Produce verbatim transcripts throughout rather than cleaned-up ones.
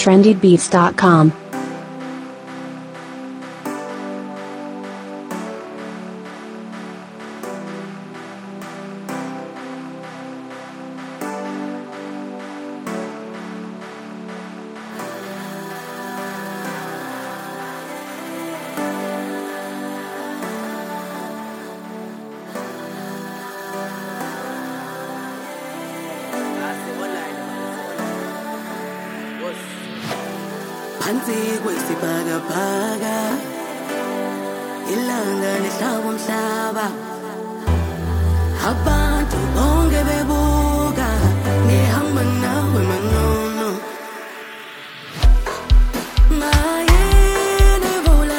trendy beats dot com. Phansi kwesibhakabhaka ilanga lihlaba umhlaba abantu bonke bebuka ngihamba nawe manono mayini vula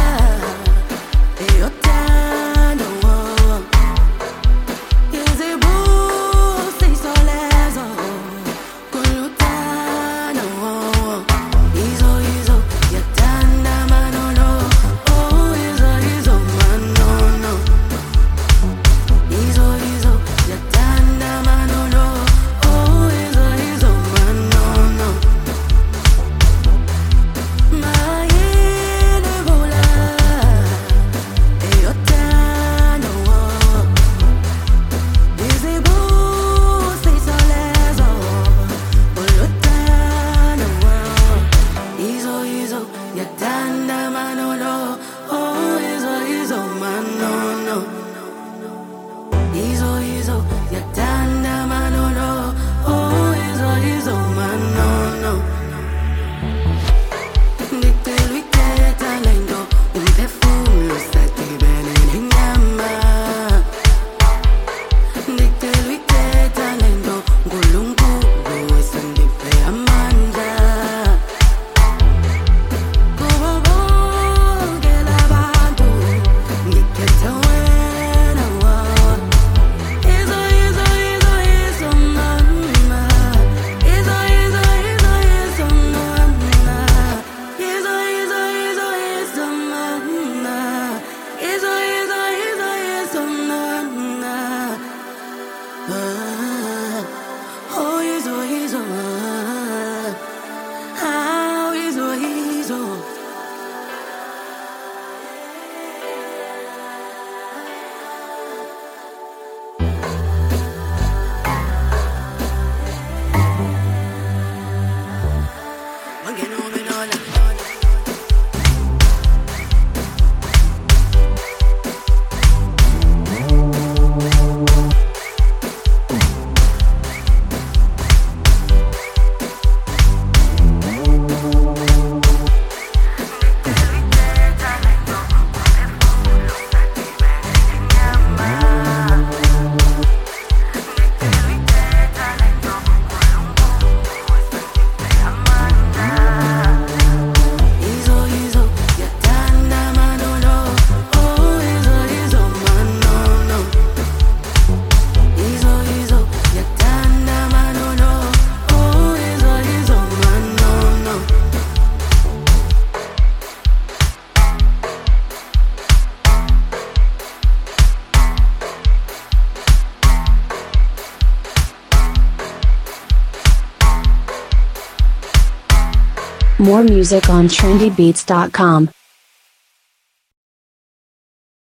eyothando izibusiso lezo kulutano izo izo yathanda manono oh izo izo manono izo izo yathanda manono oh izo izo manono mayini vula eyothando izibusiso lezo kulutano izo izo yathanda manono oh izo izo manono izo izo yathanda manono oh izo izo manono ngicela uyithetha lento umphefumulo sadibene nenyama ngicela uyithetha lento uNkulunkulu wesandiphe amandla kubo bonke labantu ngikhetha wena wa izo izo izo izo mama izo izo izo izo mama izo izo izo izo mama izo izo izo izo mama ah oh izo izo ah izo izo wangena ubenola izo izo yathanda manono oh izo izo manono izo izo yathanda manono oh izo izo manono More music on trendy beats dot com.